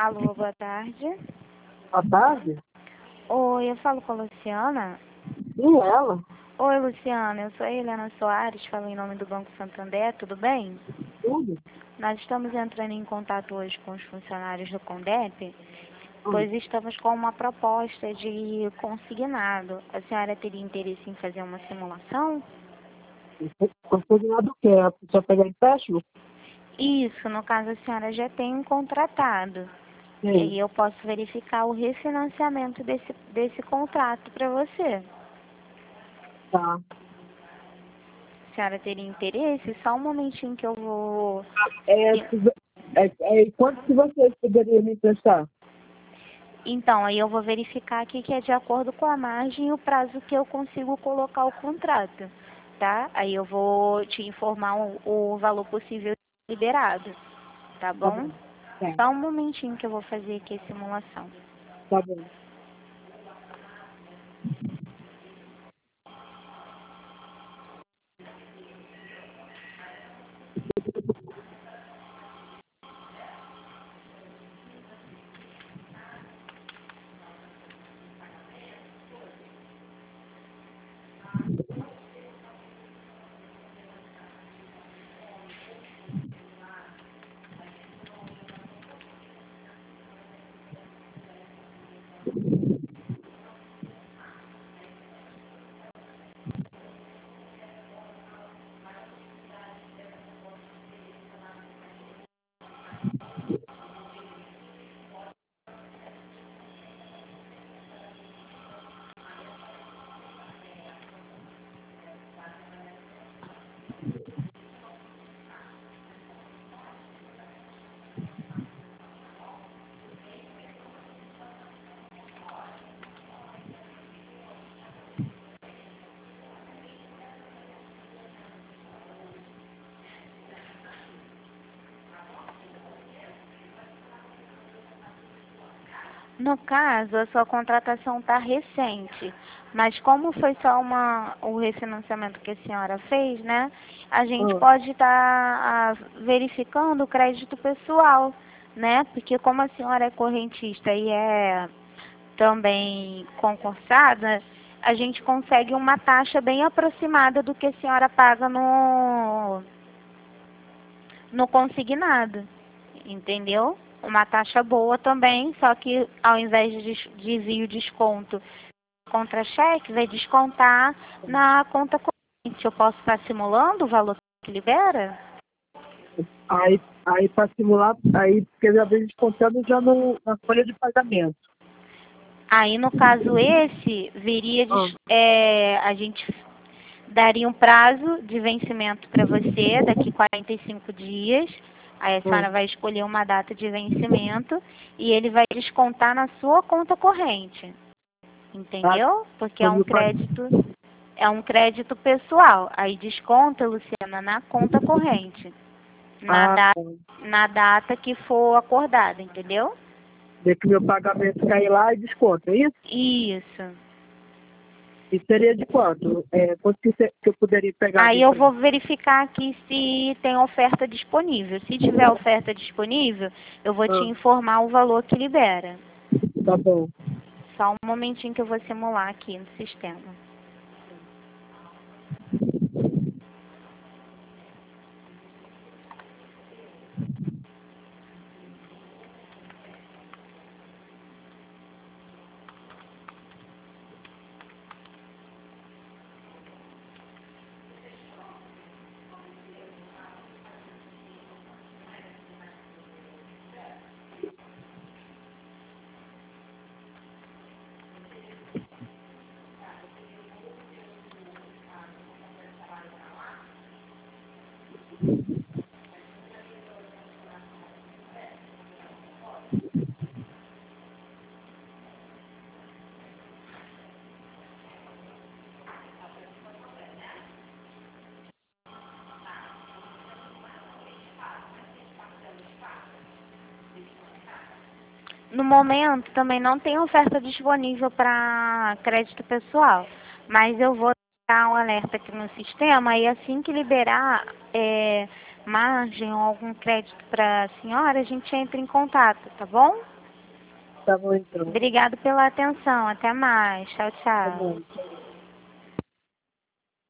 Alô, boa tarde. Boa tarde? Oi, eu falo com a Luciana. Sim, ela. Oi, Luciana, eu sou a Helena Soares, falo em nome do Banco Santander, tudo bem? Tudo? Nós estamos entrando em contato hoje com os funcionários do CONDEP, pois Hum. estamos com uma proposta de consignado. A senhora teria interesse em fazer uma simulação? Consignado o quê? A pessoa pegar empréstimo? Isso, no caso a senhora já tem um contratado. E aí Sim. eu posso verificar o refinanciamento desse contrato para você. Tá. A senhora teria interesse? Só um momentinho que eu vou... Quanto que vocês poderiam me emprestar? Então, aí eu vou verificar aqui que é de acordo com a margem e o prazo que eu consigo colocar o contrato, tá? Aí eu vou te informar o valor possível liberado, tá Tá bom? bom. Tá. Só um momentinho que eu vou fazer aqui a simulação. Tá bom. No caso, a sua contratação está recente, mas como foi só o refinanciamento que a senhora fez, né? A gente Ah, pode estar verificando o crédito pessoal, né? Porque como a senhora é correntista e é também concursada, a gente consegue uma taxa bem aproximada do que a senhora paga no consignado, entendeu? Uma taxa boa também, só que ao invés de vir o desconto contra-cheque, vai descontar na conta corrente. Eu posso estar simulando o valor que libera? aí para simular, aí porque já vem descontando já na folha de pagamento. Aí, no caso esse, viria Ah, a gente daria um prazo de vencimento para você daqui 45 dias. Aí a ah. senhora vai escolher uma data de vencimento e ele vai descontar na sua conta corrente. Tá? Entendeu? Porque Quando faz... é um crédito pessoal. Aí desconta, Luciana, na conta corrente. Na Ah, data, tá. na data que for acordada, entendeu? De que meu pagamento cair lá e desconto, é isso? Isso. E seria de quanto? Quanto que eu poderia pegar de Aí eu empréstimo? vou verificar aqui se tem oferta disponível. Se tiver oferta disponível, eu vou te Ah, informar o valor que libera. tá bom. Só um momentinho que eu vou simular aqui no sistema. No momento, também não tem oferta disponível para crédito pessoal, mas eu vou dar um alerta aqui no sistema e assim que liberar, margem ou algum crédito para a senhora, a gente entra em contato, tá bom? Tá bom, então. Obrigado pela atenção. Até mais. Tchau, Tá tchau. bom.